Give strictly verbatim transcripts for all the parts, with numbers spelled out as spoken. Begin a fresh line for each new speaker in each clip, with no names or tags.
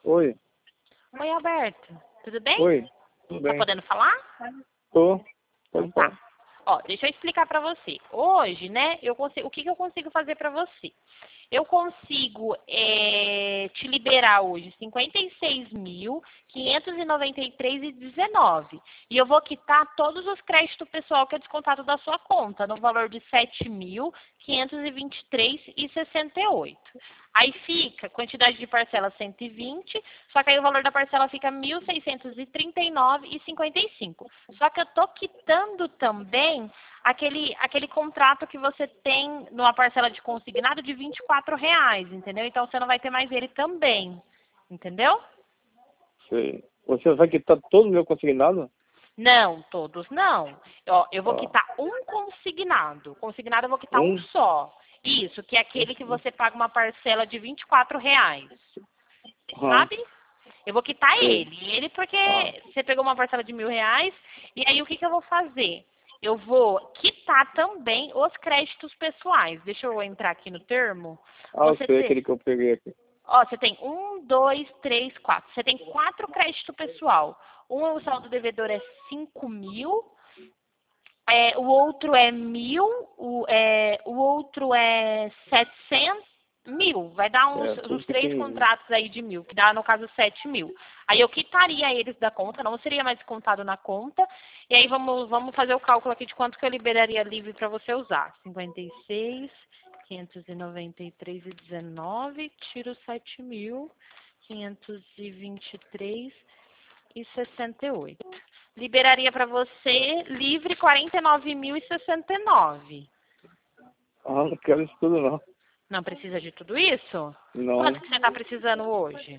Oi,
Oi, Alberto. Tudo bem?
oi, tudo
Tá
bem?
podendo falar?
Tô,
Então
pode
tá.
falar.
Ó, deixa eu explicar pra você. Hoje, né, eu consigo, o que, que eu consigo fazer pra você? Eu consigo é, te liberar hoje cinquenta e seis mil, quinhentos e noventa e três reais e dezenove. E eu vou quitar todos os créditos pessoal que é descontado da sua conta, no valor de sete mil, quinhentos e vinte e três reais e sessenta e oito. Aí fica quantidade de parcela cento e vinte, só que aí o valor da parcela fica mil seiscentos e trinta e nove reais e cinquenta e cinco. Só que eu tô quitando também aquele, aquele contrato que você tem numa parcela de consignado de vinte e quatro reais, entendeu? Então você não vai ter mais ele também, entendeu?
Sei. Você vai quitar todo o meu consignado?
Não, todos não. Ó, eu vou
Ah,
quitar um consignado. Consignado eu vou quitar um
um?
só. Isso, que é
Um
aquele que
só.
você paga uma parcela de vinte e quatro reais.
Aham,
Sabe? Eu vou quitar
sei.
ele. Ele porque
Ah,
você pegou uma parcela de mil reais. E aí o que, que eu vou fazer? Eu vou quitar também os créditos pessoais. Deixa eu entrar aqui no termo.
ah, eu
Você
sei
tem,
aquele que eu peguei aqui.
ó, você tem um, dois, três, quatro. Você tem quatro créditos pessoal. Um, o saldo devedor é cinco mil. É, o outro é mil, o, é, o outro é setecentos, mil. Vai dar uns,
É, tudo
uns três
pequenininho.
contratos aí de mil, que dá, no caso, sete mil. Aí eu quitaria eles da conta, não seria mais descontado na conta. E aí vamos, vamos fazer o cálculo aqui de quanto que eu liberaria livre para você usar. cinquenta e seis, quinhentos e noventa e três e dezenove, tiro sete mil, quinhentos e vinte e três e sessenta e oito. Liberaria para você livre quarenta e nove mil e sessenta e nove.
Ah, não quero isso tudo não.
Não precisa de tudo isso? Quanto
Não.
que você está precisando hoje?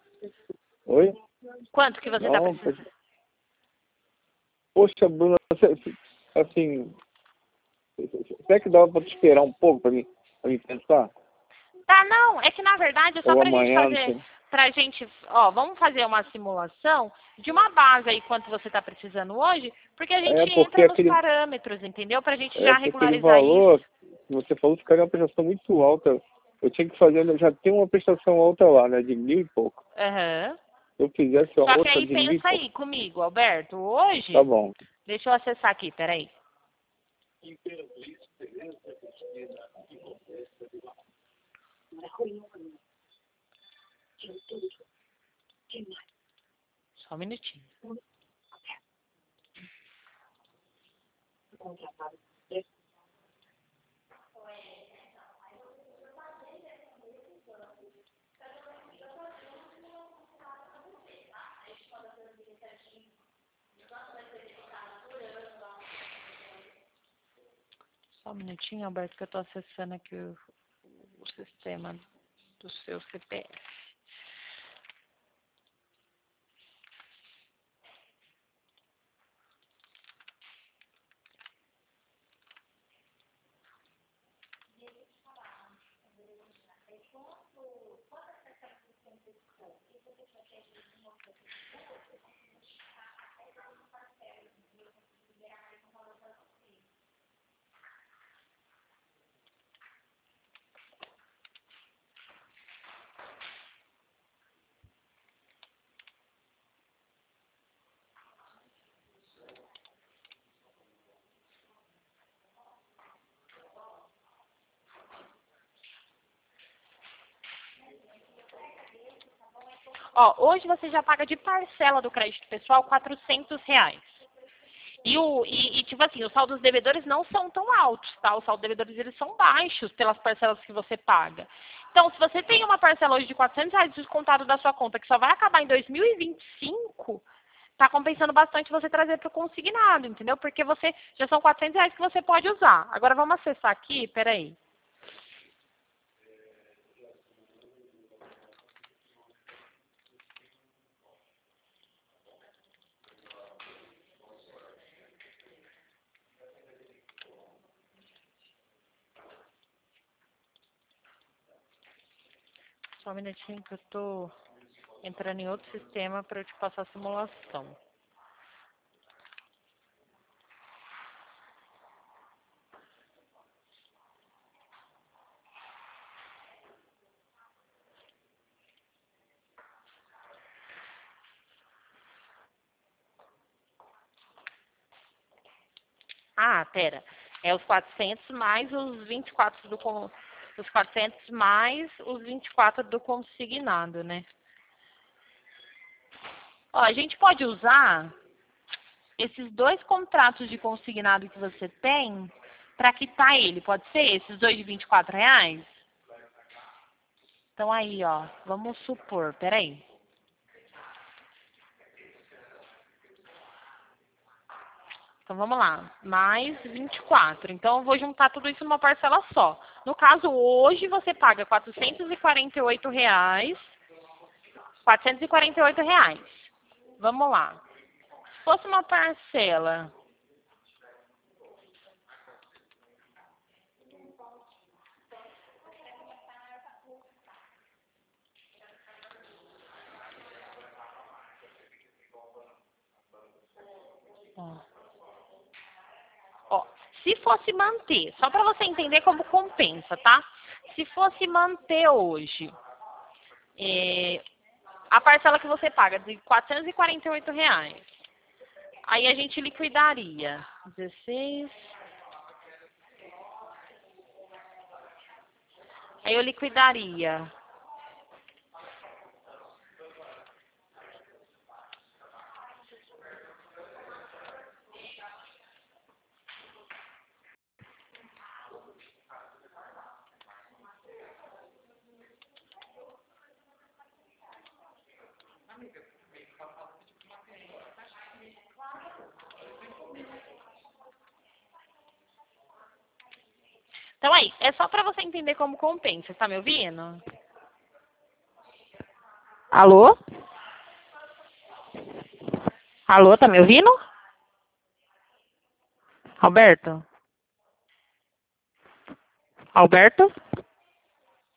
Oi?
Quanto que você está
Não,
precisando?
pois- poxa, Bruna, você- você- assim, será que dava pra te esperar um pouco pra mim, pra mim pensar?
Tá, não, é que na verdade é só
Ou
pra gente
amanhã, não
fazer,
sei.
pra gente, ó, vamos fazer uma simulação de uma base aí quanto você está precisando hoje, porque a
É
gente
porque
entra nos
aquele,
parâmetros, entendeu? Pra gente
é
já
porque aquele
regularizar isso.
valor que você falou ficaria uma prestação muito alta. Eu tinha que fazer, já tem uma prestação alta lá, né, de mil e pouco.
Aham.
Se eu fizesse a
Só que
outra
aí
de mil e
pensa
pouco,
aí comigo, Alberto,
tá
hoje,
bom.
deixa eu acessar aqui, peraí. Só um minutinho. Só um minutinho, Alberto, que eu estou acessando aqui o, o sistema do seu C P F. Ó, hoje você já paga de parcela do crédito pessoal quatrocentos reais. E, o, e, e, tipo assim, os saldos devedores não são tão altos, tá? Os saldos devedores, eles são baixos pelas parcelas que você paga. Então, se você tem uma parcela hoje de quatrocentos reais descontado da sua conta, que só vai acabar em dois mil e vinte e cinco, tá compensando bastante você trazer para o consignado, entendeu? Porque você já são quatrocentos reais que você pode usar. Agora, vamos acessar aqui, peraí. Só um minutinho que eu tô entrando em outro sistema para eu te passar a simulação. Ah, pera. É os quatrocentos mais os vinte e quatro do con- os quatrocentos mais os vinte e quatro do consignado, né? Ó, a gente pode usar esses dois contratos de consignado que você tem para quitar ele. Pode ser esses dois de vinte e quatro reais? Então aí, ó, vamos supor, peraí. Então vamos lá, mais vinte e quatro. Então eu vou juntar tudo isso numa parcela só. No caso, hoje você paga quatrocentos e quarenta e oito reais. quatrocentos e quarenta e oito reais. Vamos lá. Se fosse uma parcela. Ó, ó, se fosse manter, só para você entender como compensa, tá? Se fosse manter hoje, é, a parcela que você paga de quatrocentos e quarenta e oito reais, aí a gente liquidaria dezesseis. Aí eu liquidaria. Então aí, é só para você entender como compensa, tá me ouvindo? Alô? Alô, tá me ouvindo? Alberto? Alberto?